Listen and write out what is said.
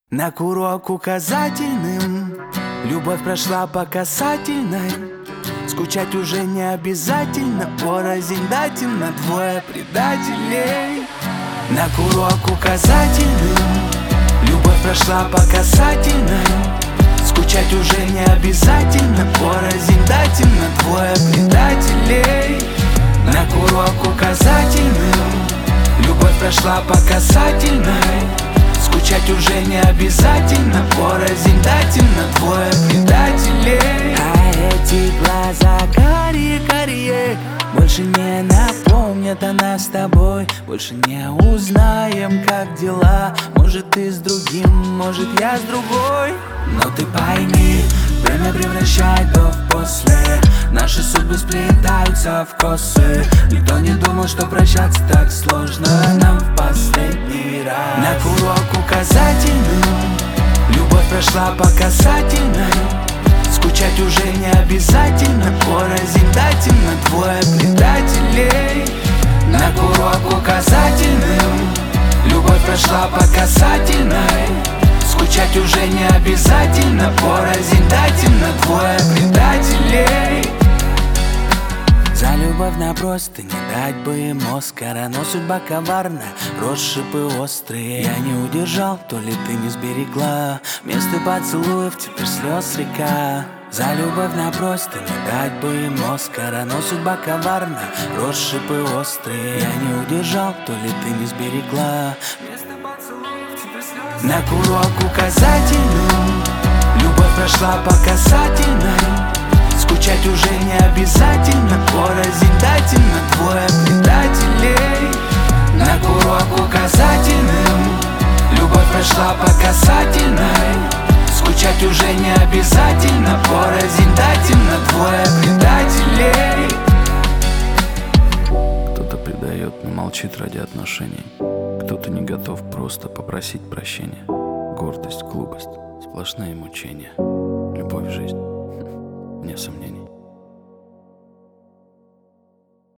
На курок указательным любовь прошла по касательной. Скучать уже не обязательно, порознь дать им на двое предателей. На курок указательным любовь прошла по касательной. Скучать уже не обязательно, порознь дать им на двое предателей. На курок указательным любовь прошла по касательной. Скучать уже не обязательно, порознь дать им на двое предателей. А эти глаза карие-карие больше не напомнят о нас с тобой. Больше не узнаем, как дела. Может, ты с другим, может, я с другой. Но ты пойми, время превращает до в после. Наши судьбы сплетаются в косы. Никто не думал, что прощаться так сложно нам в последний раз. На курок указательным любовь прошла по касательной. Скучать уже не обязательно, порознь дать им на двое предателей. На курок указательным любовь прошла по касательной. Скучать уже не обязательно, порознь дать им на двое предателей. За любовь на просто не дать бы им Оскара. Но судьба коварная, россыпы острые. Я не удержал, то ли ты не сберегла. Вместо поцелуев теперь слез река. За любовь на просто не дать бы им Оскара. Но судьба коварная, россыпы острые. Я не удержал, то ли ты не сберегла. Вместо поцелуев теперь слез река. На курок указательным любовь прошла по касательной. Скучать уже не обязательно, порознь дать им на двое предателей. На курок указательным любовь прошла по касательной. Скучать уже не обязательно, порознь дать им на двое предателей. Кто-то предает, но молчит ради отношений. Кто-то не готов просто попросить прощения. Гордость, глупость, сплошные мучения. Любовь в жизнь, вне сомнений.